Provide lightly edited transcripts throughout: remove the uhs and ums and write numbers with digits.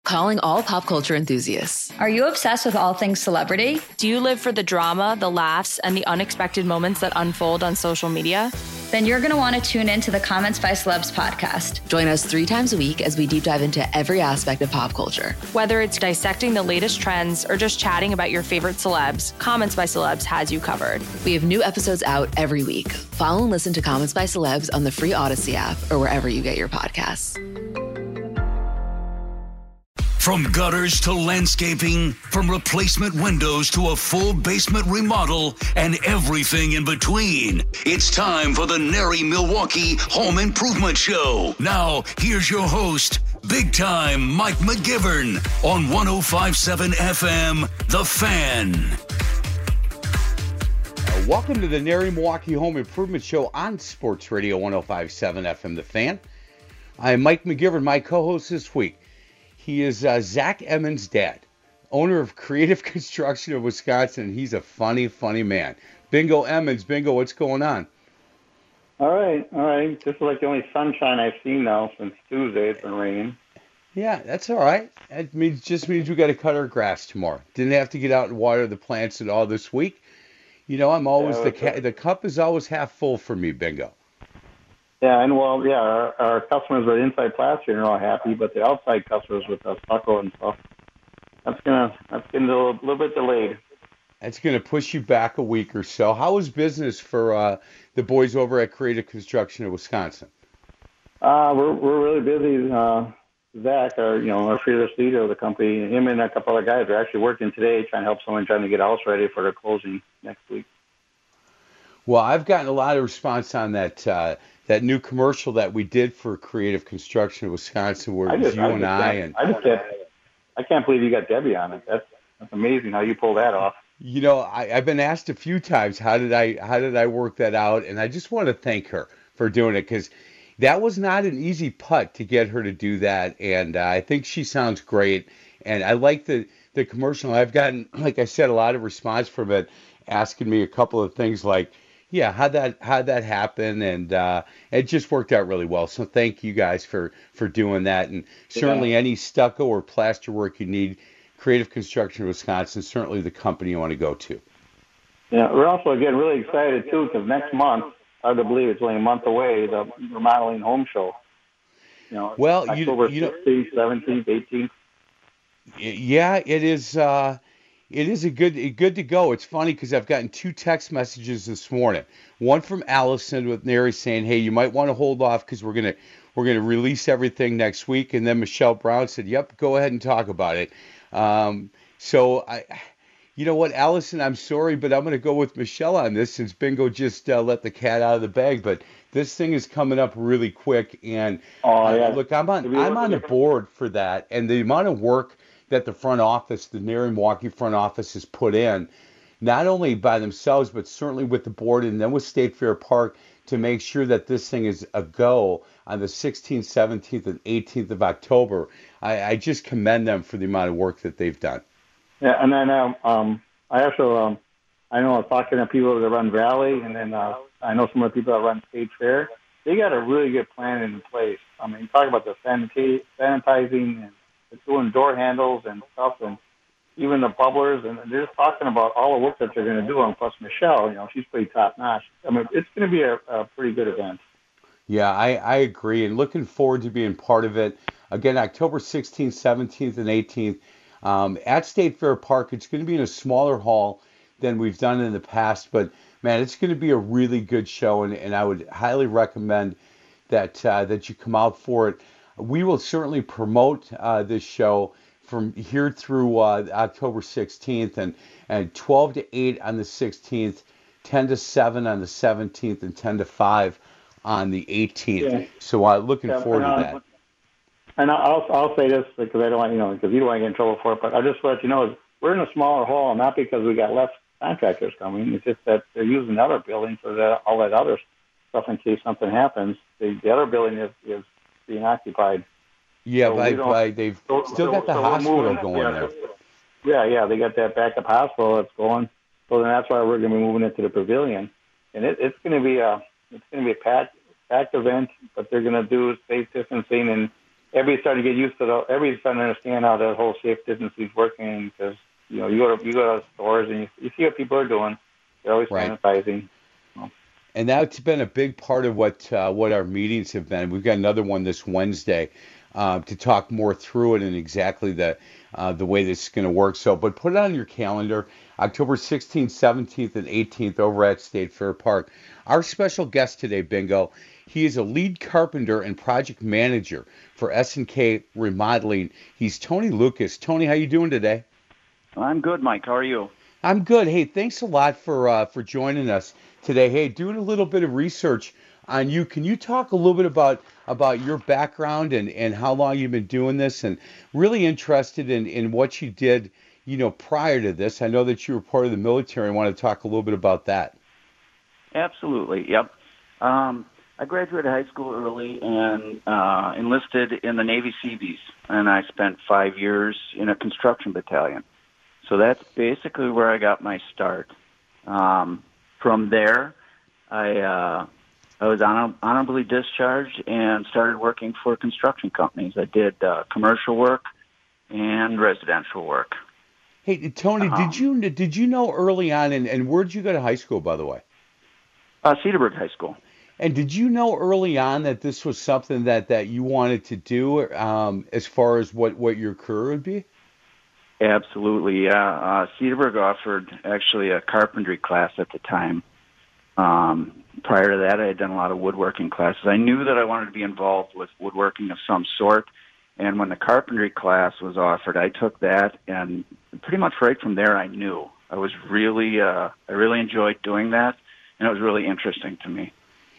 Calling all pop culture enthusiasts. Are you obsessed with all things celebrity? Do you live for the drama, the laughs, and the unexpected moments that unfold on social media? Then you're going to want to tune in to the Comments by Celebs podcast. Join us 3 times a week as we deep dive into every aspect of pop culture. Whether it's dissecting the latest trends or just chatting about your favorite celebs, Comments by Celebs has you covered. We have new episodes out every week. Follow and listen to Comments by Celebs on the free Odyssey app or wherever you get your podcasts. From gutters to landscaping, from replacement windows to a full basement remodel, and everything in between. It's time for the Nary Milwaukee Home Improvement Show. Now, here's your host, Big Time Mike McGivern on 105.7 FM, The Fan. Welcome to the Nary Milwaukee Home Improvement Show on Sports Radio 105.7 FM, The Fan. I'm Mike McGivern, my co-host this week. He is Zach Emmons' dad, owner of Creative Construction of Wisconsin. He's a funny, funny man. Bingo Emmons. Bingo, what's going on? All right. This is like the only sunshine I've seen now since Tuesday. It's been raining. Yeah, that's all right. It just means we got to cut our grass tomorrow. Didn't have to get out and water the plants at all this week. You know, I'm always the cup is always half full for me, Bingo. Yeah, and our customers with inside plastering are all happy, but the outside customers with the stucco and stuff, that's getting a little bit delayed. That's gonna push you back a week or so. How is business for the boys over at Creative Construction of Wisconsin? We're really busy. Zach, our fearless leader of the company, him and a couple other guys are actually working today, trying to help someone trying to get a house ready for their closing next week. Well, I've gotten a lot of response on that new commercial that we did for Creative Construction of Wisconsin, where it was I can't believe you got Debbie on it. That's amazing how you pull that off. You know, I've been asked a few times how did I work that out, and I just want to thank her for doing it, because that was not an easy putt to get her to do that, and I think she sounds great, and I like the commercial. I've gotten, like I said, a lot of response from it, asking me a couple of things like, yeah, how'd that happen? And it just worked out really well. So thank you guys for doing that. And certainly any stucco or plaster work you need, Creative Construction of Wisconsin, certainly the company you want to go to. Yeah, we're also getting really excited too, because next month, hard to believe it's only a month away, the Remodeling Home Show. Well, October 16th, 17th, 18th. Yeah, it is. It is a good to go. It's funny because I've gotten 2 text messages this morning. One from Allison with Nary saying, "Hey, you might want to hold off because we're gonna release everything next week." And then Michelle Brown said, "Yep, go ahead and talk about it." So you know what, Allison, I'm sorry, but I'm gonna go with Michelle on this since Bingo just let the cat out of the bag. But this thing is coming up really quick, and look, I'm on the board for that, and the amount of work that the front office, the Nary Milwaukee front office, has put in, not only by themselves, but certainly with the board and then with State Fair Park, to make sure that this thing is a go on the 16th, 17th, and 18th of October. I just commend them for the amount of work that they've done. Yeah, and then I know I was talking to people that run Valley, and then I know some of the people that run State Fair. They got a really good plan in place. I mean, talk about the sanitizing and doing door handles and stuff, and even the bubblers, and they're just talking about all the work that they're going to do. And plus Michelle, she's pretty top notch. I mean, it's going to be a pretty good event. Yeah, I agree, and looking forward to being part of it. Again, October 16th, 17th, and 18th at State Fair Park. It's going to be in a smaller hall than we've done in the past, but man, it's going to be a really good show, and I would highly recommend that you come out for it. We will certainly promote this show from here through October 16th, and 12 to 8 on the 16th, 10 to 7 on the 17th, and 10 to 5 on the 18th. Yeah. So looking forward to that. And I'll say this because I don't want, because you don't want to get in trouble for it, but I'll just let you know, we're in a smaller hall, not because we got less contractors coming. It's just that they're using the other building for all that other stuff in case something happens. The other building is being occupied. Yeah, so they've still got the hospital going there. Yeah, they got that backup hospital that's going. So then that's why we're going to be moving it to the pavilion, and it's going to be a packed event. But they're going to do safe distancing, and everybody's starting to get used to everybody's starting to understand how the whole safe distancing is working because, you go to stores and you see what people are doing. They're always sanitizing. And that's been a big part of what our meetings have been. We've got another one this Wednesday to talk more through it and exactly the way this is going to work. So, but put it on your calendar, October 16th, 17th, and 18th over at State Fair Park. Our special guest today, Bingo, he is a lead carpenter and project manager for S&K Remodeling. He's Tony Lucas. Tony, how you doing today? I'm good, Mike. How are you? I'm good. Hey, thanks a lot for joining us today. Hey, doing a little bit of research on you. Can you talk a little bit about your background and how long you've been doing this, and really interested in what you did, prior to this? I know that you were part of the military. I want to talk a little bit about that. Absolutely. Yep. I graduated high school early and enlisted in the Navy Seabees, and I spent 5 years in a construction battalion. So that's basically where I got my start. From there, I was honorably discharged and started working for construction companies. I did commercial work and residential work. Hey, Tony, did you know early on, and where did you go to high school, by the way? Cedarburg High School. And did you know early on that this was something that you wanted to do as far as what your career would be? Absolutely, yeah. Cedarburg offered actually a carpentry class at the time. Prior to that, I had done a lot of woodworking classes. I knew that I wanted to be involved with woodworking of some sort, and when the carpentry class was offered, I took that, and pretty much right from there, I knew. I really enjoyed doing that, and it was really interesting to me.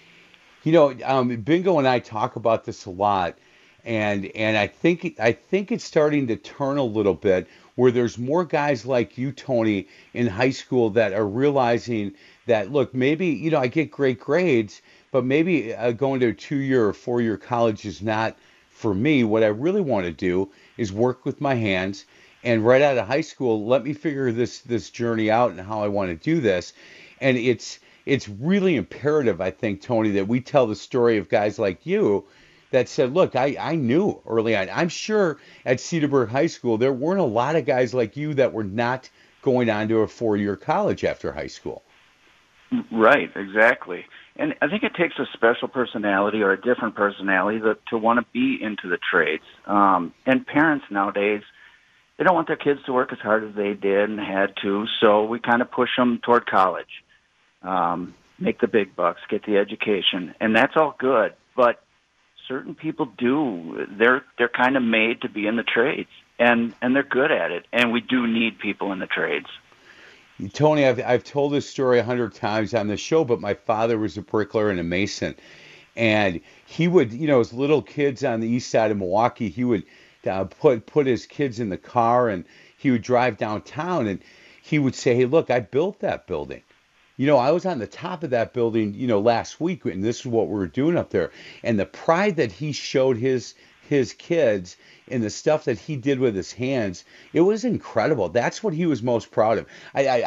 Bingo and I talk about this a lot, and I think it's starting to turn a little bit where there's more guys like you, Tony, in high school that are realizing that, look, maybe, I get great grades, but maybe going to a 2-year or 4-year college is not for me. What I really want to do is work with my hands, and right out of high school, let me figure this journey out and how I want to do this. And it's really imperative, I think, Tony, that we tell the story of guys like you that said, look, I knew early on. I'm sure at Cedarburg High School, there weren't a lot of guys like you that were not going on to a 4-year college after high school. Right, exactly. And I think it takes a special personality or a different personality to want to be into the trades. And parents nowadays, they don't want their kids to work as hard as they did and had to, so we kind of push them toward college. Make the big bucks, get the education, and that's all good. But certain people they're kind of made to be in the trades, and they're good at it, and we do need people in the trades. Tony, I've told this story 100 times on the show, but my father was a bricklayer and a mason, and he would, as little kids on the east side of Milwaukee, he would put his kids in the car, and he would drive downtown, and he would say, hey, look, I built that building. I was on the top of that building, last week, and this is what we were doing up there. And the pride that he showed his kids in the stuff that he did with his hands, it was incredible. That's what he was most proud of.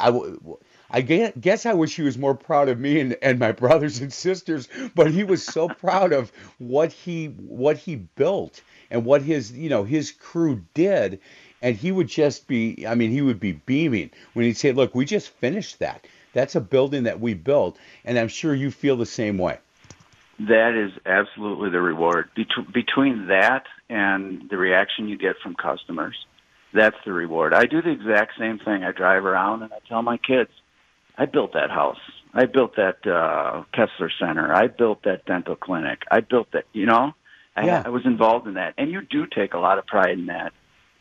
I guess I wish he was more proud of me and my brothers and sisters, but he was so proud of what he built and what his crew did. And he would just be, he would be beaming when he'd say, look, we just finished that. That's a building that we built, and I'm sure you feel the same way. That is absolutely the reward. Between that and the reaction you get from customers, that's the reward. I do the exact same thing. I drive around and I tell my kids, I built that house. I built that Kessler Center. I built that dental clinic. I built that, I was involved in that. And you do take a lot of pride in that.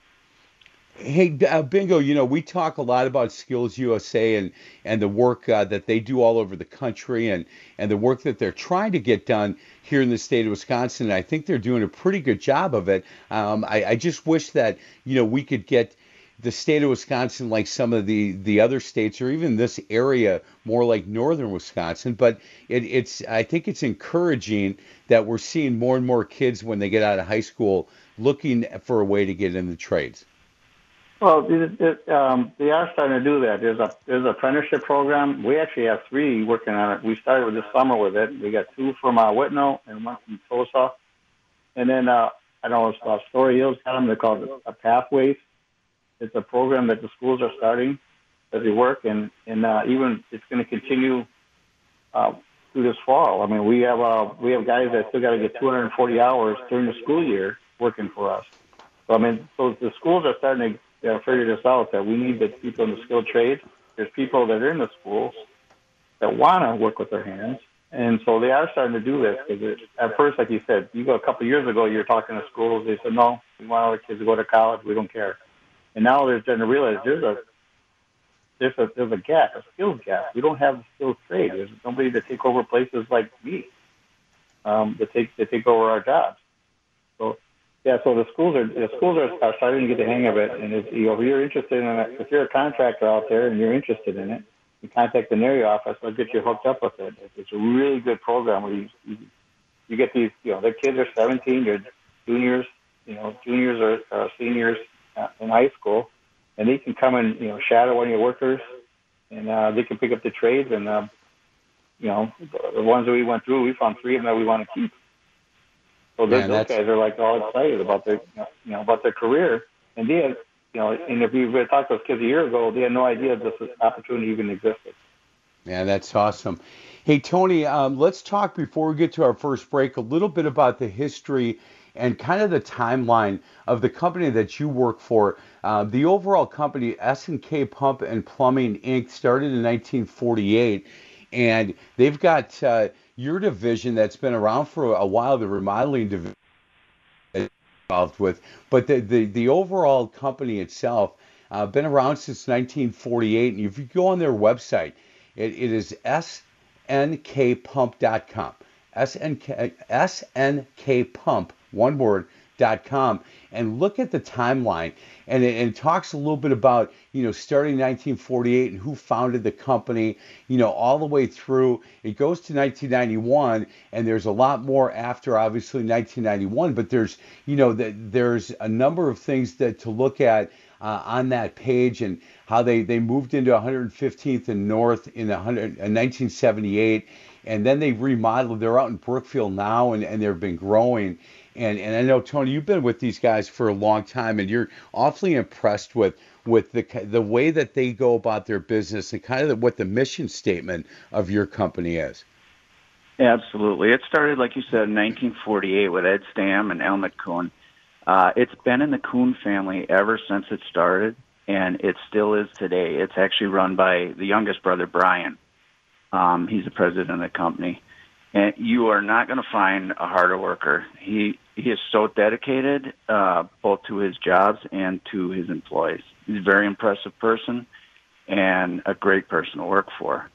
Hey, Bingo, we talk a lot about Skills USA and the work that they do all over the country and the work that they're trying to get done here in the state of Wisconsin. And I think they're doing a pretty good job of it. I just wish that, we could get the state of Wisconsin like some of the other states, or even this area more like northern Wisconsin. But I think it's encouraging that we're seeing more and more kids when they get out of high school looking for a way to get in the trades. Well, they are starting to do that. There's an apprenticeship program. We actually have 3 working on it. We started this summer with it. We got 2 from Whitnell and 1 from Tulsa. And then I know Story Hill's got them. They're called Pathways. It's a program that the schools are starting as they work, and even it's going to continue through this fall. I mean, we have guys that still got to get 240 hours during the school year working for us. So I mean, so the schools are starting to figure this out, that we need the people in the skilled trades. There's people that are in the schools that want to work with their hands, and so they are starting to do this. Because at first, like you said, a couple of years ago, you were talking to schools. They said, no, we want our kids to go to college. We don't care. And now they're starting to realize there's a gap, a skills gap. We don't have a skilled trade. There's nobody to take over places like me, to take over our jobs. So yeah, so the schools are starting to get the hang of it. And if you're interested in it, if you're a contractor out there and you're interested in it, you contact the NARI office. I'll get you hooked up with it. It's a really good program where you get these. Their kids are 17, they're juniors, juniors or seniors in high school, and they can come and shadow one of your workers, and they can pick up the trades. And the ones that we went through, we found 3 of them that we want to keep. So those guys are like all excited about their career, and they had, and if you talked to those kids a year ago, they had no idea this opportunity even existed. Yeah, that's awesome. Hey, Tony, let's talk before we get to our first break a little bit about the history and kind of the timeline of the company that you work for. The overall company, S&K Pump and Plumbing, Inc., started in 1948, and they've got your division that's been around for a while, the remodeling division involved with, but the overall company itself been around since 1948, and if you go on their website, it is snkpump.com, SNKPump, one word, .com, and look at the timeline, and it talks a little bit about starting in 1948 and who founded the company, all the way through. It goes to 1991, and there's a lot more after obviously 1991, but there's there's a number of things that to look at on that page, and how they moved into 115th and North in 1978, and then they remodeled. They're out in Brookfield now, and they've been growing. And I know, Tony, you've been with these guys for a long time, and you're awfully impressed with the way that they go about their business and kind of what the mission statement of your company is. Absolutely. It started, like you said, in 1948 with Ed Stam and Elmet Kuhn. It's been in the Kuhn family ever since it started, and it still is today. It's actually run by the youngest brother, Brian. He's the president of the company. And you are not going to find a harder worker. He is so dedicated, both to his jobs and to his employees. He's a very impressive person and a great person to work for.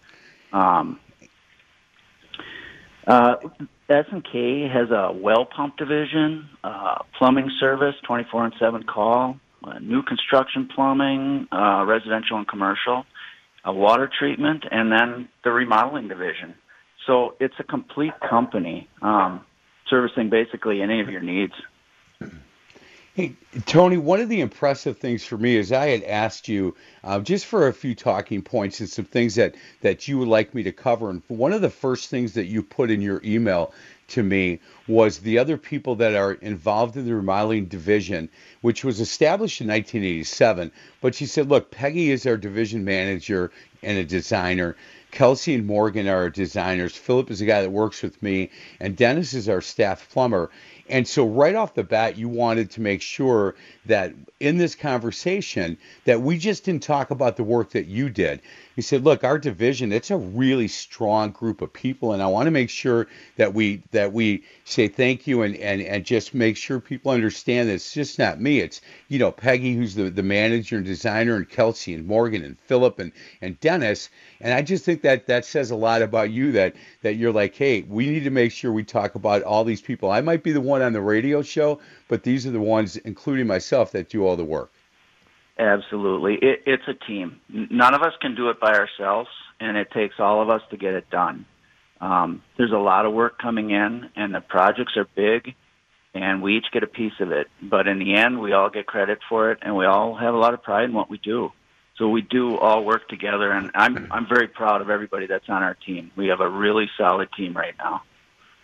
S&K has a well pump division, plumbing service, 24/7 call, new construction plumbing, residential and commercial, water treatment, and then the remodeling division. So it's a complete company, servicing basically any of your needs. Hey, Tony, one of the impressive things for me is I had asked you just for a few talking points and some things that you would like me to cover. And one of the first things that you put in your email to me was the other people that are involved in the remodeling division, which was established in 1987. But she said, look, Peggy is our division manager and a designer. Kelsey and Morgan are our designers. Philip is the guy that works with me. And Dennis is our staff plumber. And so right off the bat, you wanted to make sure that in this conversation that we just didn't talk about the work that you did. You said, look, our division, it's a really strong group of people, and I want to make sure that we say thank you and just make sure people understand that it's just not me. It's, Peggy, who's the manager and designer, and Kelsey and Morgan and Philip and Dennis. And I just think that says a lot about you, that you're like, hey, we need to make sure we talk about all these people. I might be the one on the radio show, but these are the ones, including myself, that do all the work. Absolutely. It's a team. None of us can do it by ourselves, and it takes all of us to get it done. There's a lot of work coming in, and the projects are big, and we each get a piece of it. But in the end, we all get credit for it, and we all have a lot of pride in what we do. So we do all work together, and I'm very proud of everybody that's on our team. We have a really solid team right now.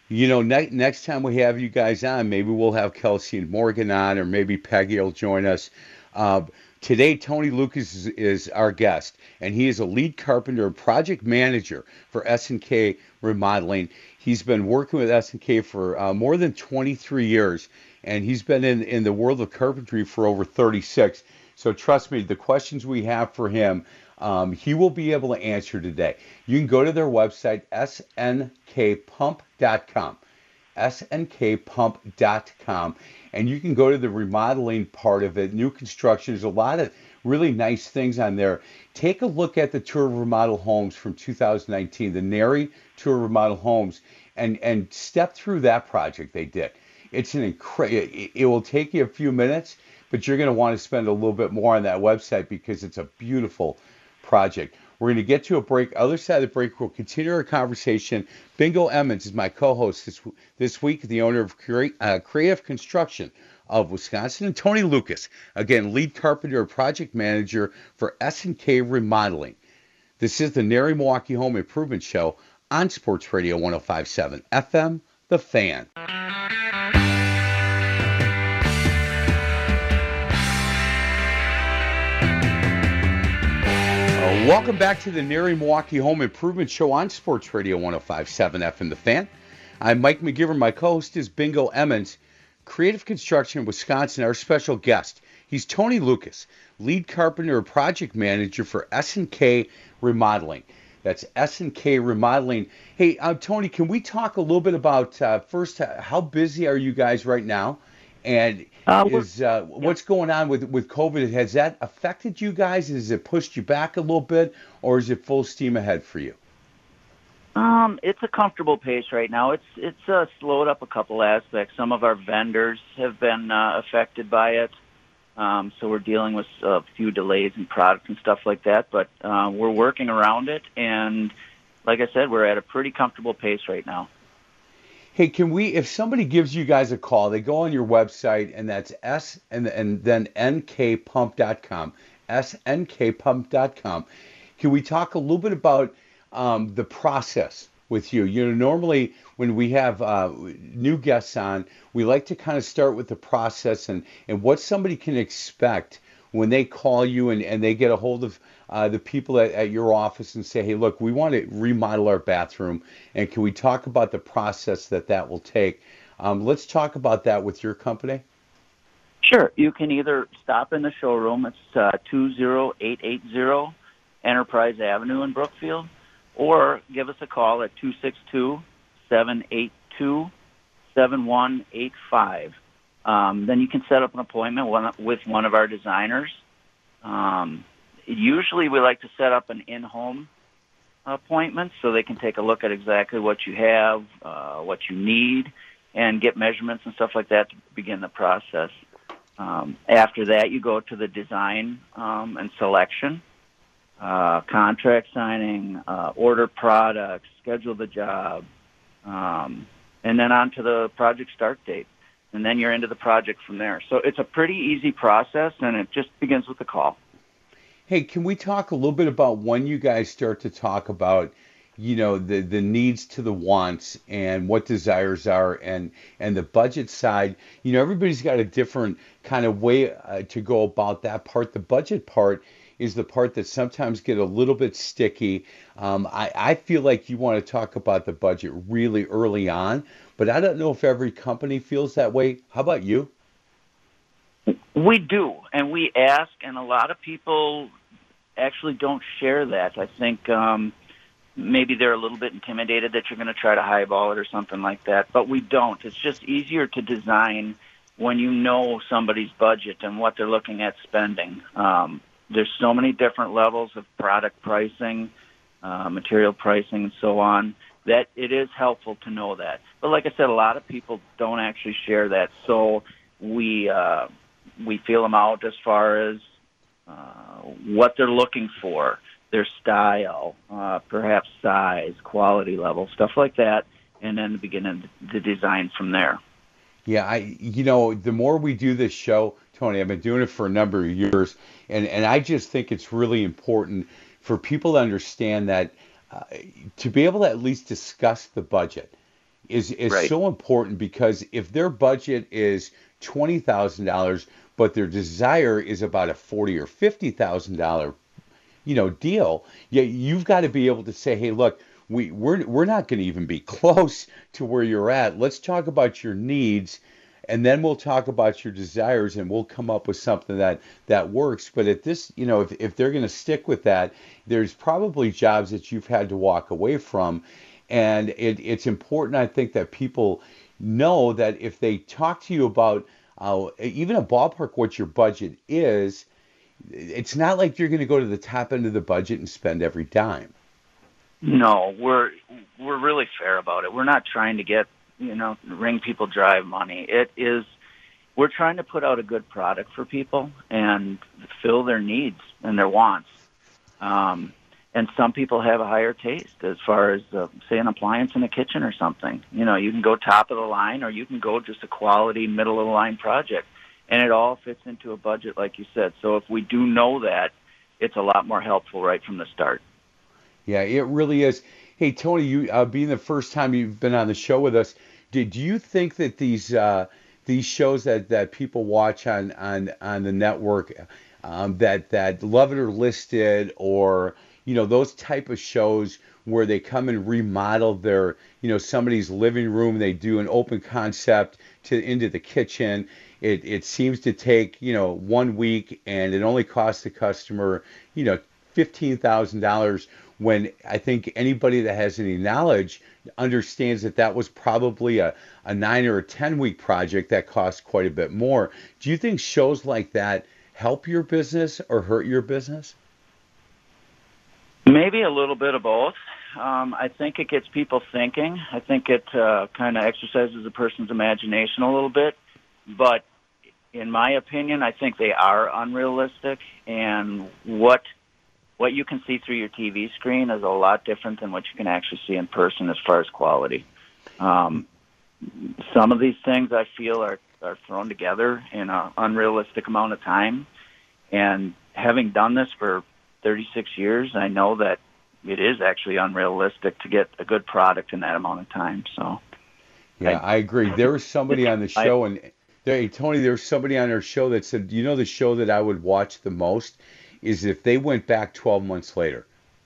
Next time we have you guys on, maybe we'll have Kelsey and Morgan on, or maybe Peggy will join us. Today, Tony Lucas is our guest, and he is a lead carpenter and project manager for S&K Remodeling. He's been working with S&K for more than 23 years, and he's been in the world of carpentry for over 36. So trust me, the questions we have for him, he will be able to answer today. You can go to their website, snkpump.com, snkpump.com, and you can go to the remodeling part of it, new construction. There's a lot of really nice things on there. Take a look at the Tour of Remodel Homes from 2019, the NARI Tour of Remodel Homes, and step through that project they did. It's it will take you a few minutes, but you're going to want to spend a little bit more on that website because it's a beautiful project. We're going to get to a break. Other side of the break, we'll continue our conversation. Bingo Emmons is my co-host this week, the owner of Creative Construction of Wisconsin, and Tony Lucas, again, lead carpenter and project manager for S&K Remodeling. This is the NARI Milwaukee Home Improvement Show on Sports Radio 105.7 FM, The Fan. Welcome back to the NARI Milwaukee Home Improvement Show on Sports Radio 105.7 FM, The Fan. I'm Mike McGivern. My co-host is Bingo Emmons, Creative Construction Wisconsin, our special guest. He's Tony Lucas, lead carpenter and project manager for S&K Remodeling. That's S&K Remodeling. Hey, Tony, can we talk a little bit about, first, how busy are you guys right now? And what's going on with COVID? Has that affected you guys? Has it pushed you back a little bit, or is it full steam ahead for you? It's a comfortable pace right now. It's slowed up a couple aspects. Some of our vendors have been affected by it, so we're dealing with a few delays in product and stuff like that. But we're working around it, and like I said, we're at a pretty comfortable pace right now. Hey, if somebody gives you guys a call, they go on your website, and that's and then nkpump.com, snkpump.com. Can we talk a little bit about the process with you? Normally when we have new guests on, we like to kind of start with the process and what somebody can expect when they call you and they get a hold of the people at your office and say, hey, look, we want to remodel our bathroom, and can we talk about the process that will take? Let's talk about that with your company. Sure. You can either stop in the showroom. It's 20880 Enterprise Avenue in Brookfield, or give us a call at 262-782-7185. Then you can set up an appointment with one of our designers. Usually we like to set up an in-home appointment so they can take a look at exactly what you have, what you need, and get measurements and stuff like that to begin the process. After that, you go to the design and selection, contract signing, order products, schedule the job, and then on to the project start date. And then you're into the project from there. So it's a pretty easy process, and it just begins with a call. Hey, can we talk a little bit about when you guys start to talk about, the needs to the wants and what desires are and the budget side? Everybody's got a different kind of way to go about that part. The budget part is the part that sometimes get a little bit sticky. I feel like you want to talk about the budget really early on, but I don't know if every company feels that way. How about you? We do, and we ask, and a lot of people actually don't share that. I think maybe they're a little bit intimidated that you're going to try to highball it or something like that, but we don't. It's just easier to design when you know somebody's budget and what they're looking at spending. There's so many different levels of product pricing, material pricing, and so on, that it is helpful to know that. But like I said, a lot of people don't actually share that, so we feel them out as far as what they're looking for, their style, perhaps size, quality level, stuff like that, and then begin the design from there. Yeah, the more we do this show, Tony, I've been doing it for a number of years, and I just think it's really important for people to understand that to be able to at least discuss the budget. is Right. so important, because if their budget is $20,000, but their desire is about a $40,000 or $50,000 deal, you've got to be able to say, hey, look, we're not going to even be close to where you're at. Let's talk about your needs, and then we'll talk about your desires, and we'll come up with something that works. But at this, if they're going to stick with that, there's probably jobs that you've had to walk away from. And it's important, I think, that people know that if they talk to you about even a ballpark what your budget is, it's not like you're going to go to the top end of the budget and spend every dime. No, we're really fair about it. We're not trying to get, ring people dry money. We're trying to put out a good product for people and fill their needs and their wants. And some people have a higher taste as far as, say, an appliance in a kitchen or something. You can go top of the line, or you can go just a quality middle of the line project. And it all fits into a budget, like you said. So if we do know that, it's a lot more helpful right from the start. Yeah, it really is. Hey, Tony, you being the first time you've been on the show with us, do you think that these shows that people watch on the network, that Love It or Listed, or those type of shows where they come and remodel their somebody's living room, they do an open concept into the kitchen. It seems to take 1 week, and it only costs the customer $15,000, when I think anybody that has any knowledge understands that was probably a 9 or a 10-week project that costs quite a bit more. Do you think shows like that help your business or hurt your business? Maybe a little bit of both. I think it gets people thinking. I think it kind of exercises a person's imagination a little bit. But in my opinion, I think they are unrealistic. And what you can see through your TV screen is a lot different than what you can actually see in person as far as quality. Some of these things I feel are thrown together in an unrealistic amount of time. And having done this for 36 years, I know that it is actually unrealistic to get a good product in that amount of time. So, yeah, I agree. There was somebody on the show, Tony, there was somebody on our show that said, the show that I would watch the most is if they went back 12 months later.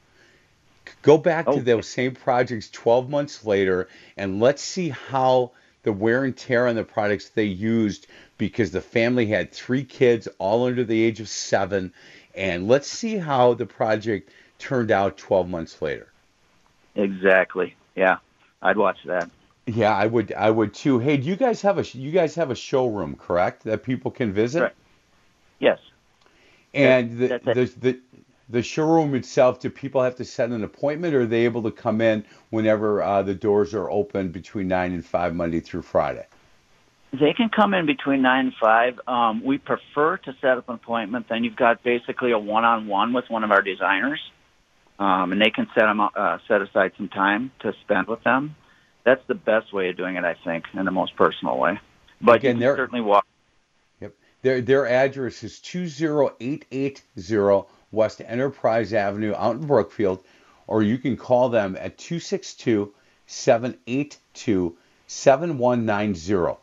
Go back to those same projects 12 months later, and let's see how the wear and tear on the products they used, because the family had 3 kids, all under the age of 7, and let's see how the project turned out 12 months later. Exactly. Yeah, I'd watch that. Yeah, I would too. Hey, do you guys have a showroom, correct, that people can visit? Correct. Yes. And the showroom itself, do people have to set an appointment, or are they able to come in whenever the doors are open between 9 and 5, Monday through Friday? They can come in between 9 and 5. We prefer to set up an appointment. Then you've got basically a one-on-one with one of our designers, and they can set aside some time to spend with them. That's the best way of doing it, I think, in the most personal way. But again, you can certainly walk. Yep. Their address is 20880 West Enterprise Avenue out in Brookfield, or you can call them at 262-782-7190.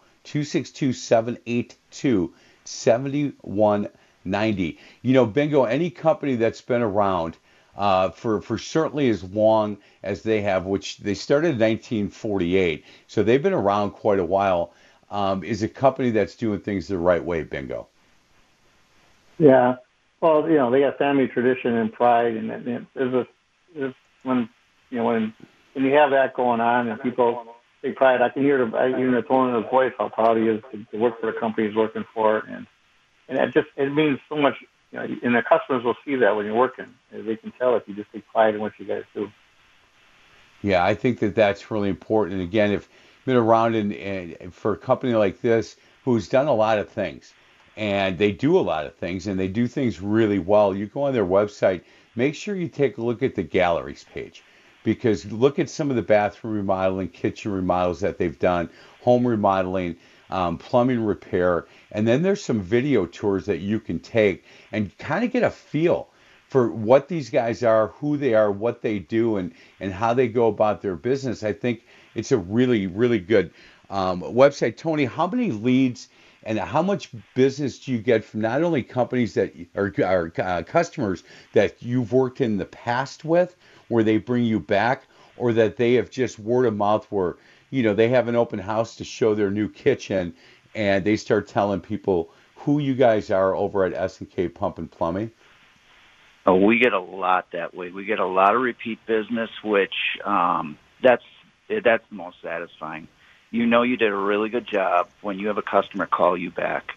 262-782-7190. Bingo, any company that's been around for certainly as long as they have, which they started in 1948, so they've been around quite a while, is a company that's doing things the right way, Bingo. Yeah. Well, they got family tradition and pride, and when you have that going on and people take pride, I can hear even the tone of his voice how proud he is to work for the company he's working for, and it means so much. And the customers will see that when you're working. They can tell if you just take pride in what you guys do. Yeah, I think that's really important. And again, if you've been around and for a company like this who's done a lot of things, and they do a lot of things, and they do things really well, you go on their website, make sure you take a look at the galleries page, because look at some of the bathroom remodeling, kitchen remodels that they've done, home remodeling, plumbing repair, and then there's some video tours that you can take and kind of get a feel for what these guys are, who they are, what they do, and how they go about their business. I think It's a really, really good website. Tony, how many leads and how much business do you get from not only companies that are customers that you've worked in the past with, where they bring you back, or that they have just word of mouth where, they have an open house to show their new kitchen and they start telling people who you guys are over at S&K Pump and Plumbing? Oh, we get a lot that way. We get a lot of repeat business, which that's the most satisfying. You did a really good job when you have a customer call you back.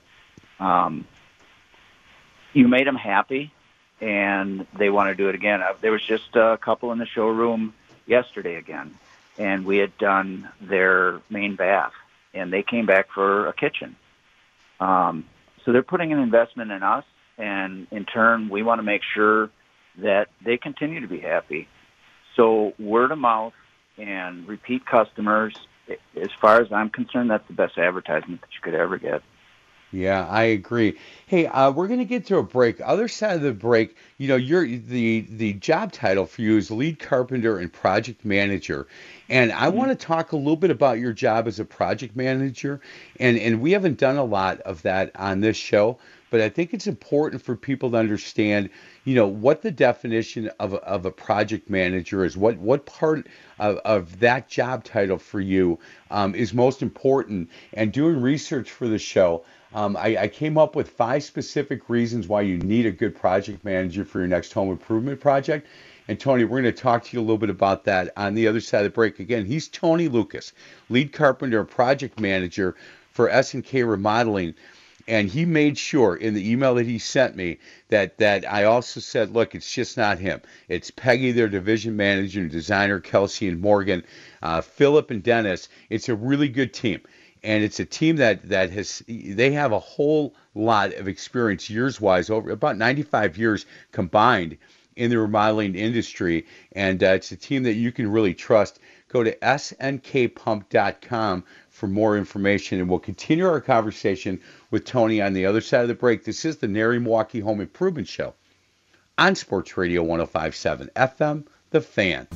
You made them happy, and they want to do it again. There was just a couple in the showroom yesterday again, and we had done their main bath, and they came back for a kitchen. So they're putting an investment in us, and in turn, we want to make sure that they continue to be happy. So word of mouth and repeat customers, as far as I'm concerned, that's the best advertisement that you could ever get. Yeah, I agree. Hey, we're going to get to a break. Other side of the break, you're the job title for you is lead carpenter and project manager. And I want to talk a little bit about your job as a project manager. And we haven't done a lot of that on this show, but I think it's important for people to understand, what the definition of a project manager is, what part of that job title for you is most important. And doing research for the show, I came up with 5 specific reasons why you need a good project manager for your next home improvement project. And Tony, we're going to talk to you a little bit about that on the other side of the break. Again, he's Tony Lucas, lead carpenter and project manager for S&K Remodeling. And he made sure in the email that he sent me that I also said, look, it's just not him. It's Peggy, their division manager and designer, Kelsey and Morgan, Philip and Dennis. It's a really good team. And it's a team that they have a whole lot of experience years-wise, over about 95 years combined in the remodeling industry. And it's a team that you can really trust. Go to SNKpump.com for more information, and we'll continue our conversation with Tony on the other side of the break. This is the NARI Milwaukee Home Improvement Show on Sports Radio 105.7 FM, The Fan.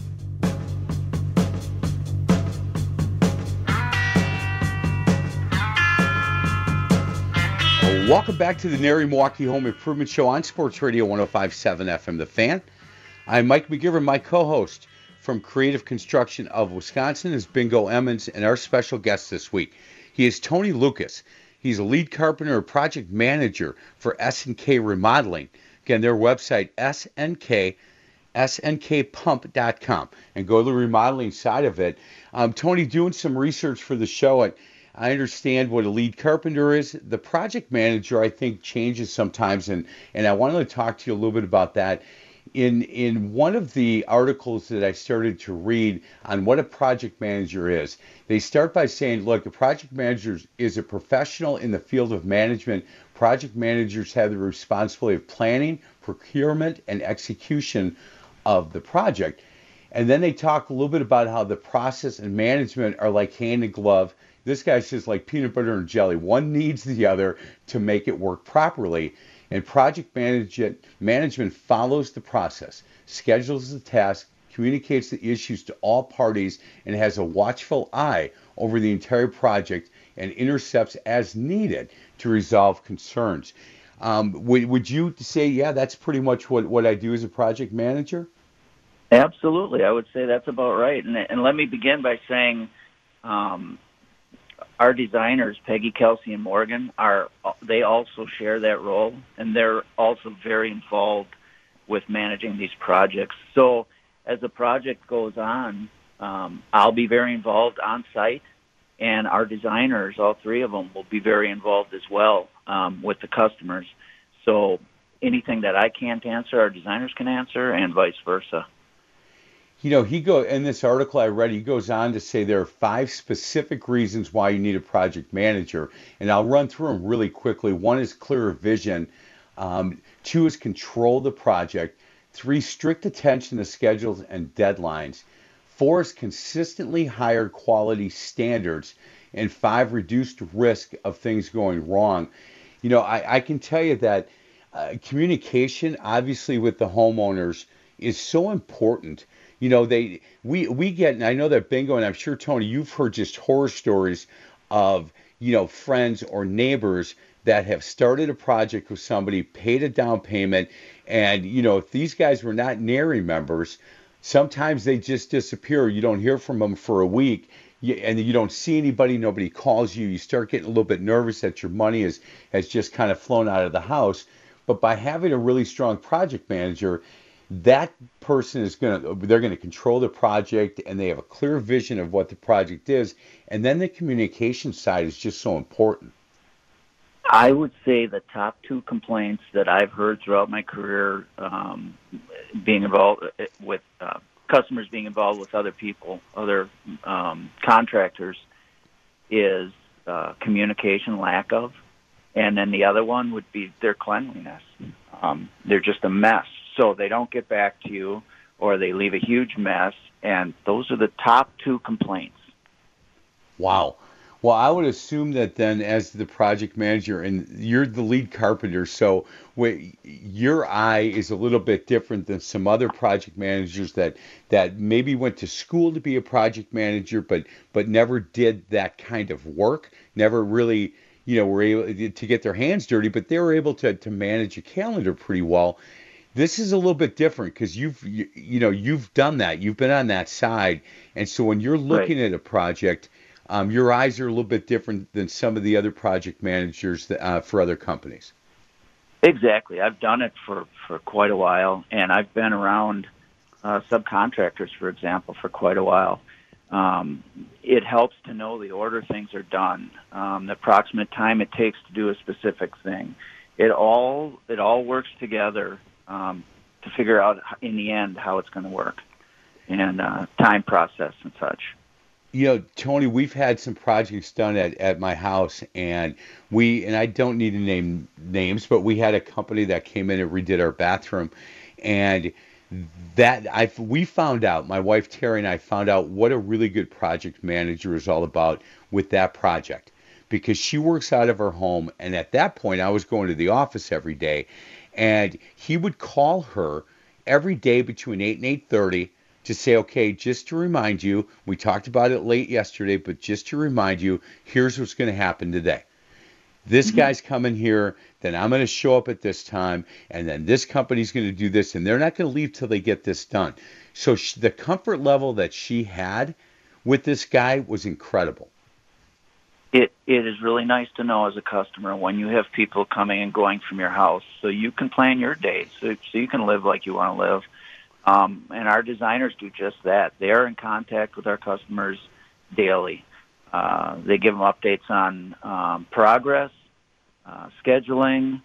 Welcome back to the NARI Milwaukee Home Improvement Show on Sports Radio 105.7 FM, The Fan. I'm Mike McGivern. My co-host from Creative Construction of Wisconsin is Bingo Emmons, and our special guest this week, he is Tony Lucas. He's a lead carpenter and project manager for S&K Remodeling. Again, their website, SNKpump.com, and go to the remodeling side of it. Tony, doing some research for the show, I understand what a lead carpenter is. The project manager, I think, changes sometimes, and I wanted to talk to you a little bit about that. In one of the articles that I started to read on what a project manager is, they start by saying, look, a project manager is a professional in the field of management. Project managers have the responsibility of planning, procurement, and execution of the project. And then they talk a little bit about how the process and management are like hand in glove. This guy says like peanut butter and jelly. One needs the other to make it work properly. And project management follows the process, schedules the task, communicates the issues to all parties, and has a watchful eye over the entire project and intercepts as needed to resolve concerns. Would you say, yeah, that's pretty much what I do as a project manager? Absolutely. I would say that's about right. And let me begin by saying our designers, Peggy, Kelsey, and Morgan, they also share that role, and they're also very involved with managing these projects. So as the project goes on, I'll be very involved on site, and our designers, all 3 of them, will be very involved as well with the customers. So anything that I can't answer, our designers can answer, and vice versa. In this article I read, he goes on to say there are 5 specific reasons why you need a project manager, and I'll run through them really quickly. 1 is clearer vision. 2 is control the project. 3, strict attention to schedules and deadlines. 4 is consistently higher quality standards. And 5, reduced risk of things going wrong. I can tell you that communication, obviously, with the homeowners is so important. We get, and I know that Bingo, and I'm sure Tony, you've heard just horror stories of friends or neighbors that have started a project with somebody, paid a down payment, and if these guys were not NARI members, sometimes they just disappear. You don't hear from them for a week, and you don't see anybody. Nobody calls you. You start getting a little bit nervous that your money has just kind of flown out of the house. But by having a really strong project manager, that person they're going to control the project, and they have a clear vision of what the project is. And then the communication side is just so important. I would say the top two complaints that I've heard throughout my career, being involved with customers being involved with other people, other contractors, is communication lack of. And then the other one would be their cleanliness. They're just a mess. So they don't get back to you, or they leave a huge mess. And those are the top two complaints. Wow. Well, I would assume that then, as the project manager, and you're the lead carpenter, so your eye is a little bit different than some other project managers that maybe went to school to be a project manager, but never did that kind of work, never really, were able to get their hands dirty, but they were able to manage a calendar pretty well. This is a little bit different because you've done that, you've been on that side, and so when you're looking at a project, your eyes are a little bit different than some of the other project managers for other companies. Exactly. I've done it for quite a while, and I've been around subcontractors, for example, for quite a while. It helps to know the order things are done, the approximate time it takes to do a specific thing. It all works together to figure out in the end how it's going to work, and time process and such. Tony, we've had some projects done at my house, and I don't need to name names, but we had a company that came in and redid our bathroom, and we found out, my wife Terry and I found out what a really good project manager is all about with that project, because she works out of her home, and at that point I was going to the office every day, and he would call her every day between 8 and 8:30 to say, okay, just to remind you, we talked about it late yesterday, but just to remind you, here's what's going to happen today. This guy's coming here, then I'm going to show up at this time, and then this company's going to do this, and they're not going to leave till they get this done. So the comfort level that she had with this guy was incredible. It is really nice to know as a customer when you have people coming and going from your house, so you can plan your days, so you can live like you want to live. And our designers do just that. They are in contact with our customers daily. They give them updates on progress, scheduling,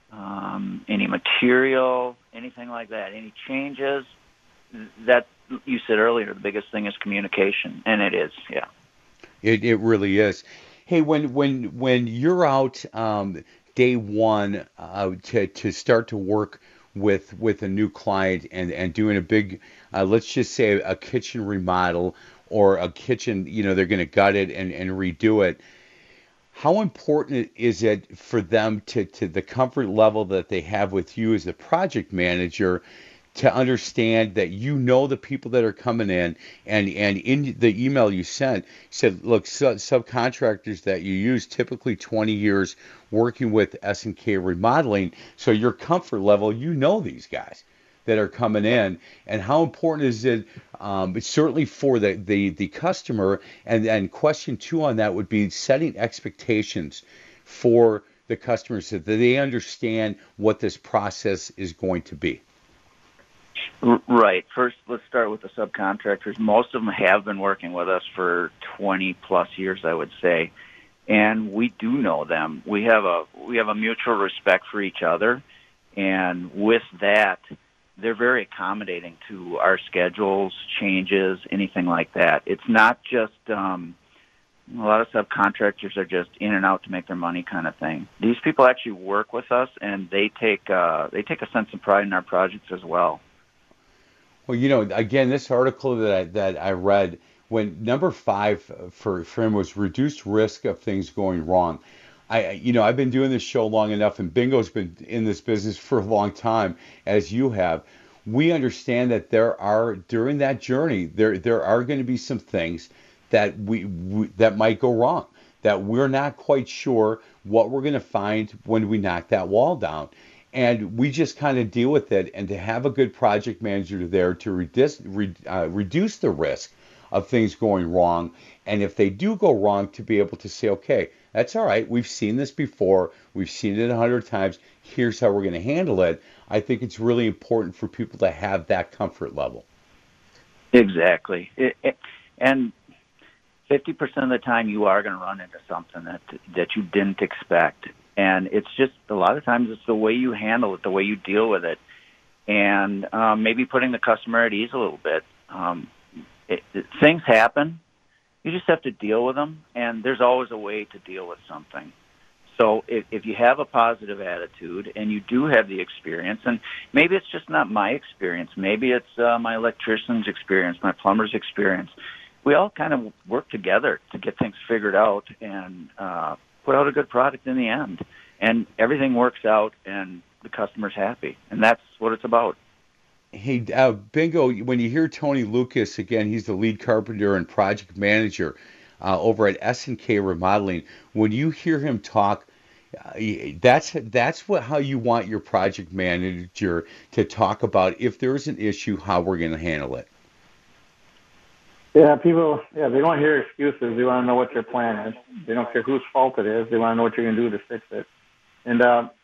any material, anything like that, any changes. That you said earlier, the biggest thing is communication, and it is, yeah. It really is. Hey, when you're out day one to start to work with a new client and doing a big, let's just say a kitchen remodel or a kitchen, they're going to gut it and redo it. How important is it for them to the comfort level that they have with you as the project manager to understand that the people that are coming in, and in the email you sent, you said, look, subcontractors that you use, typically 20 years working with S&K Remodeling, so your comfort level, these guys that are coming in, and how important is it, certainly for the customer, and question 2 on that would be setting expectations for the customers so that they understand what this process is going to be. Right. First, let's start with the subcontractors. Most of them have been working with us for 20-plus years, I would say, and we do know them. We have a mutual respect for each other, and with that, they're very accommodating to our schedules, changes, anything like that. It's not just a lot of subcontractors are just in and out to make their money kind of thing. These people actually work with us, and they take a sense of pride in our projects as well. Well, again, this article that I read, when number 5 for him was reduced risk of things going wrong. I've been doing this show long enough, and Bingo's been in this business for a long time, as you have. we understand that there are, during that journey, there are going to be some things that we that might go wrong, that we're not quite sure what we're going to find when we knock that wall down. And we just kind of deal with it. And to have a good project manager there to reduce the risk of things going wrong. And if they do go wrong, to be able to say, okay, that's all right. We've seen this before. We've seen it 100 times. Here's how we're going to handle it. I think it's really important for people to have that comfort level. Exactly. And 50% of the time you are going to run into something that you didn't expect. And it's just, a lot of times it's the way you handle it, the way you deal with it, and maybe putting the customer at ease a little bit. Things happen. You just have to deal with them, and there's always a way to deal with something. So if you have a positive attitude and you do have the experience, and maybe it's just not my experience, maybe it's my electrician's experience, my plumber's experience, we all kind of work together to get things figured out and put out a good product in the end. And everything works out and the customer's happy. And that's what it's about. Hey, Bingo, when you hear Tony Lucas, again, he's the lead carpenter and project manager over at S&K Remodeling. When you hear him talk, that's how you want your project manager to talk about if there's an issue, how we're going to handle it. Yeah, people, they don't hear excuses. They want to know what your plan is. They don't care whose fault it is. They want to know what you're going to do to fix it. And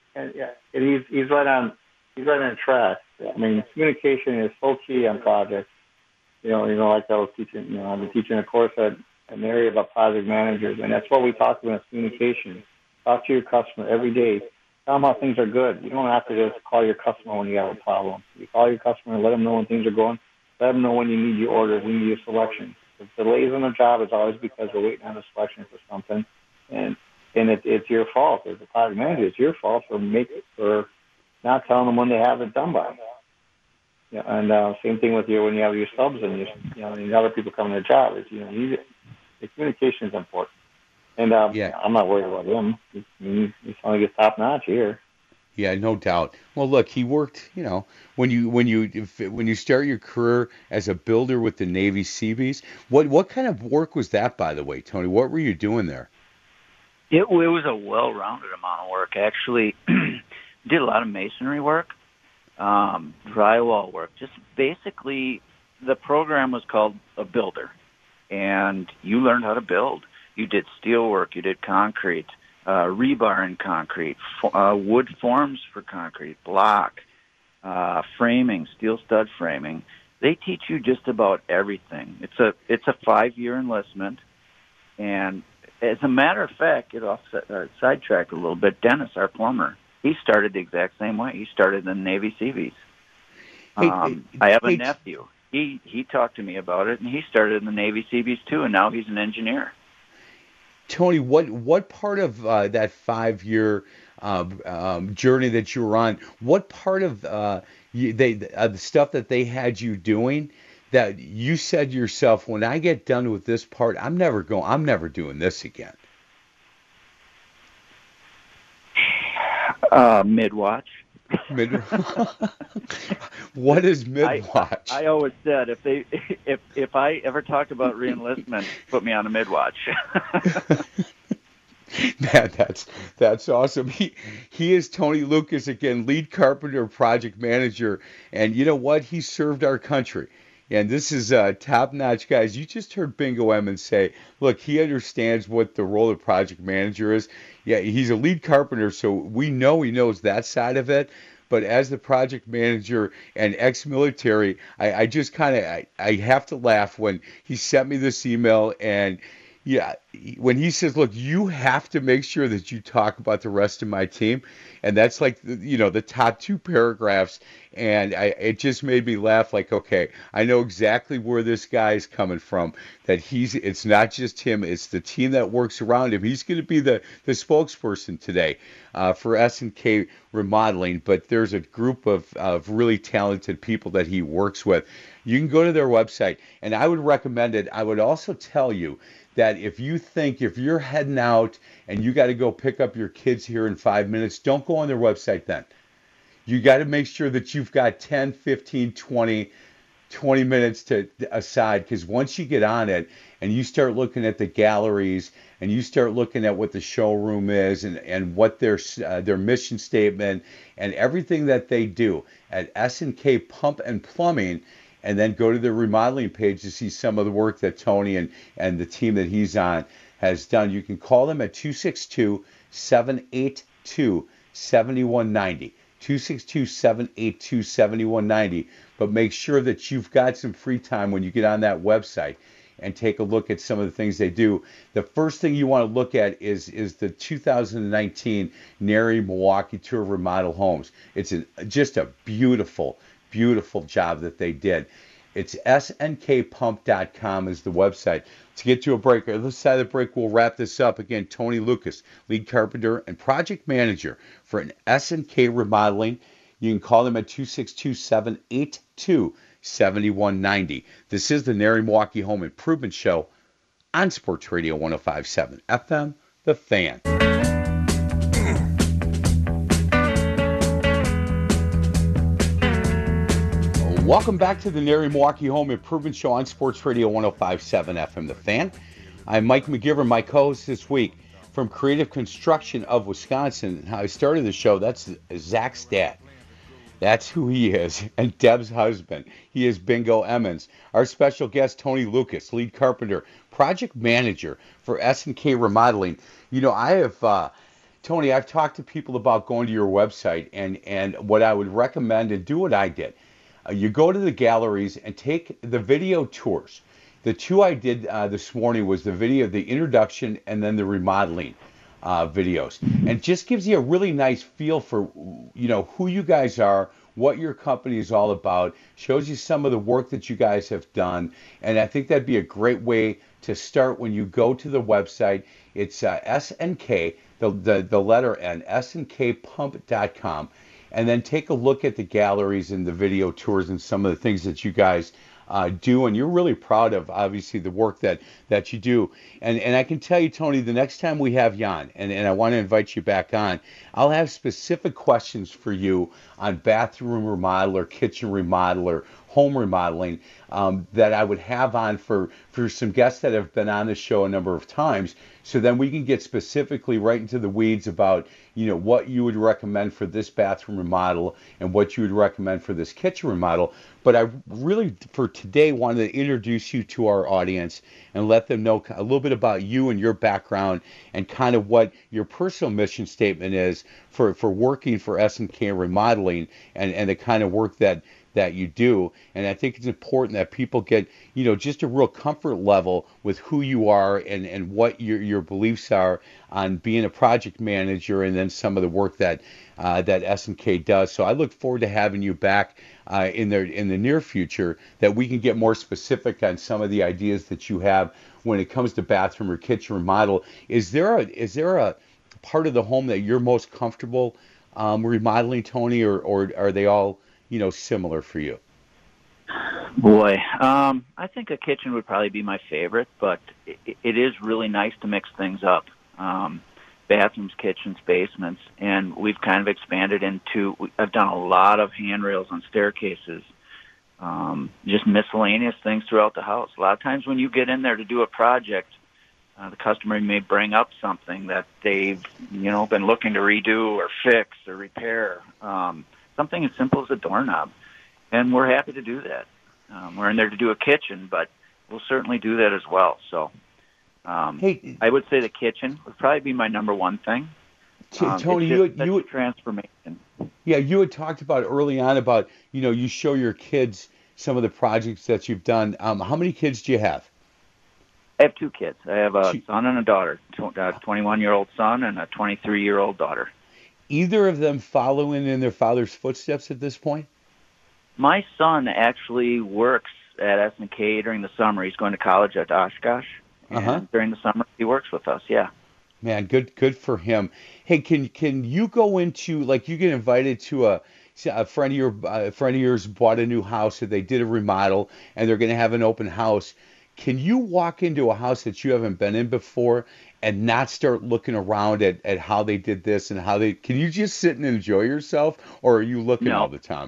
he's right on the track. I mean, communication is so key on projects. Like I was teaching, I've been teaching a course at an area about project managers, and that's what we talk about is communication. Talk to your customer every day. Tell them how things are good. You don't have to just call your customer when you have a problem. You call your customer and let them know when things are going. Let them know when you need your orders, when you need your selection. If delays on the job, it's always because we're waiting on a selection for something, and it's your fault. As a project manager, it's your fault for not telling them when they have it done by. Yeah, and same thing with when you have your subs and and other people coming to the job. The communication is important. And I'm not worried about him. He's only gets top notch here. Yeah, no doubt. Well, look, he worked. When you start your career as a builder with the Navy Seabees, what kind of work was that, by the way, Tony? What were you doing there? It was a well-rounded amount of work. Actually, did a lot of masonry work, drywall work. Just basically, the program was called a builder, and you learned how to build. You did steel work. You did concrete. Rebar in concrete, wood forms for concrete, block, framing, steel stud framing. They teach you just about everything. It's a 5-year enlistment, and as a matter of get sidetracked a little bit. Dennis, our plumber, he started the exact same way. He started in the Navy Seabees. I have a nephew. He talked to me about it, and he started in the Navy Seabees too, and now he's an engineer. Tony, what part of that 5-year journey that you were on, what part of the stuff that they had you doing that you said to yourself, when I get done with this part, I'm never doing this again? Mid-watch. What is mid-watch? I always said if I ever talked about re-enlistment, put me on a mid-watch. Man, that's awesome. He is Tony Lucas, again, lead carpenter, project manager, and you know what? He served our country. And this is top-notch, guys. You just heard Bingo Emmons say, look, he understands what the role of project manager is. Yeah, he's a lead carpenter, so we know he knows that side of it. But as the project manager and ex-military, I just kind of I have to laugh when he sent me this email, and when he says, look, you have to make sure that you talk about the rest of my team. And that's like, the top 2 paragraphs. And it just made me laugh like, okay, I know exactly where this guy is coming from, that it's not just him, it's the team that works around him. He's going to be the spokesperson today for S&K Remodeling, but there's a group of really talented people that he works with. You can go to their website, and I would recommend it. I would also tell you that if you're heading out and you got to go pick up your kids here in 5 minutes, don't go on their website then. you got to make sure that you've got 10, 15, 20 minutes to aside, because once you get on it and you start looking at the galleries and you start looking at what the showroom is and what their mission statement and everything that they do at S&K Pump and Plumbing, and then go to the remodeling page to see some of the work that Tony and the team that he's on has done. You can call them at 262-782-7190. 262-782-7190. But make sure that you've got some free time when you get on that website and take a look at some of the things they do. The first thing you want to look at is the 2019 NARI Milwaukee Tour of Remodel Homes. It's just a beautiful, beautiful job that they did. It's SNKpump.com is the website. To get to a break, on the other side of the break, we'll wrap this up. Again, Tony Lucas, lead carpenter and project manager for an S&K Remodeling. You can call them at 262-782-7190. This is the NARI Milwaukee Home Improvement Show on Sports Radio 105.7 FM, The Fan. Welcome back to the NARI Milwaukee Home Improvement Show on Sports Radio 105.7 FM, The Fan. I'm Mike McGivern, my co-host this week from Creative Construction of Wisconsin. And how I started the show, that's Zach's dad. That's who he is, and Deb's husband. He is Bingo Emmons. Our special guest, Tony Lucas, lead carpenter, project manager for S&K Remodeling. You know, I have, Tony, I've talked to people about going to your website, and what I would recommend, and do what I did. You go to the galleries and take the video tours. The two I did this morning was the video, the introduction, and then the remodeling videos. And just gives you a really nice feel for, you know, who you guys are, what your company is all about, shows you some of the work that you guys have done. And I think that'd be a great way to start when you go to the website. It's SNK, the letter N, SNKpump.com. And then take a look at the galleries and the video tours and some of the things that you guys do. And you're really proud of, obviously, the work that you do. And I can tell you, Tony, the next time we have you on, and I want to invite you back on, I'll have specific questions for you on bathroom remodeler, kitchen remodeler, home remodeling that I would have on for some guests that have been on the show a number of times. So then we can get specifically right into the weeds about, you know, what you would recommend for this bathroom remodel and what you would recommend for this kitchen remodel. But I really, for today, wanted to introduce you to our audience and let them know a little bit about you and your background and kind of what your personal mission statement is for working for S&K Remodeling and the kind of work that you do. And I think it's important that people get, you know, just a real comfort level with who you are and what your beliefs are on being a project manager, and then some of the work that S&K does. So I look forward to having you back in the near future, that we can get more specific on some of the ideas that you have when it comes to bathroom or kitchen remodel. Is there a part of the home that you're most comfortable remodeling, Tony, or are they all, you know, similar for you? Boy, I think a kitchen would probably be my favorite, but it is really nice to mix things up. Bathrooms, kitchens, basements, and we've kind of expanded into, I've done a lot of handrails on staircases, just miscellaneous things throughout the house. A lot of times when you get in there to do a project, the customer may bring up something that they've, you know, been looking to redo or fix or repair. Something as simple as a doorknob, and we're happy to do that. We're in there to do a kitchen, but we'll certainly do that as well. So hey, I would say the kitchen would probably be my number one thing. Tony, you transformation. Yeah, you had talked about early on about, you know, you show your kids some of the projects that you've done. How many kids do you have? I have two kids. I have a son and a daughter, a 21-year-old son and a 23-year-old daughter. Either of them following in their father's footsteps at this point? My son actually works at S&K during the summer. He's going to college at Oshkosh. And during the summer, he works with us, yeah. Man, good for him. Hey, can you go into, like, you get invited to a friend of yours bought a new house, and they did a remodel, and they're going to have an open house. Can you walk into a house that you haven't been in before and not start looking around at how they did this and how they, can you just sit and enjoy yourself, or are you looking all the time?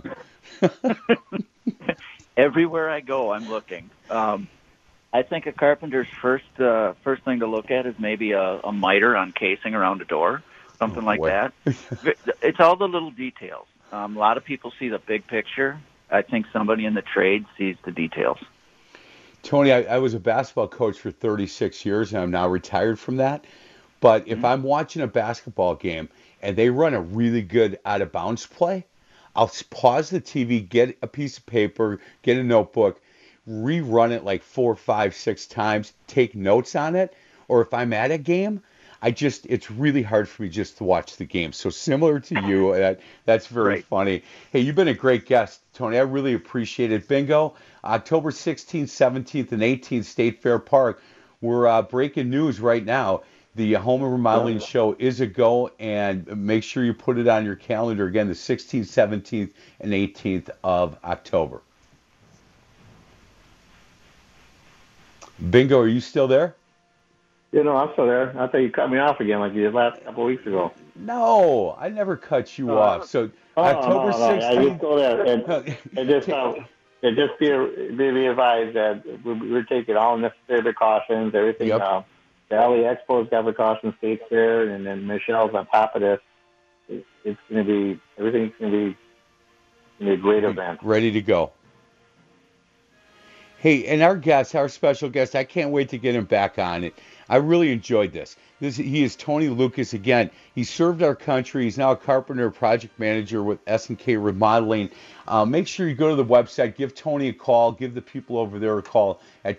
Everywhere I go, I'm looking. I think a carpenter's first thing to look at is maybe a miter on casing around a door, something like that. It's all the little details. A lot of people see the big picture. I think somebody in the trade sees the details. Tony, I was a basketball coach for 36 years, and I'm now retired from that. But if I'm watching a basketball game and they run a really good out-of-bounds play, I'll pause the TV, get a piece of paper, get a notebook, rerun it like 4, 5, 6 times, take notes on it. Or if I'm at a game, it's really hard for me just to watch the game. So similar to you, that's very funny. Hey, you've been a great guest, Tony. I really appreciate it. Bingo, October 16th, 17th, and 18th, State Fair Park. We're breaking news right now. The Home and Remodeling Show is a go, and make sure you put it on your calendar again, the 16th, 17th, and 18th of October. Bingo, are you still there? I'm still there. I thought you cut me off again like you did last couple of weeks ago. No, I never cut you off. So October 16th. I just go there and just be advised that we're taking all necessary precautions. Everything. Yep. Valley Expo's got precautions, State Fair, and then Michelle's on top of this. It's going to be everything's going to be a great event. Ready to go. Hey, and our special guest, I can't wait to get him back on it. I really enjoyed this. He is Tony Lucas again. He served our country. He's now a carpenter project manager with S&K Remodeling. Make sure you go to the website, give Tony a call, give the people over there a call at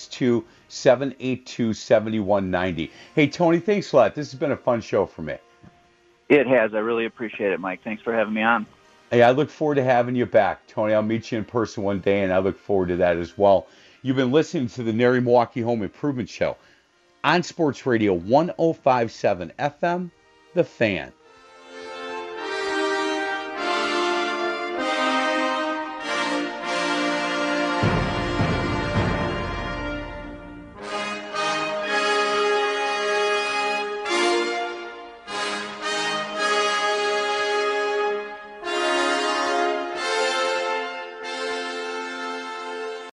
262-782-7190. Hey, Tony, thanks a lot. This has been a fun show for me. It has. I really appreciate it, Mike. Thanks for having me on. Hey, I look forward to having you back, Tony. I'll meet you in person one day, and I look forward to that as well. You've been listening to the NARI Milwaukee Home Improvement Show on Sports Radio 105.7 FM, The Fan.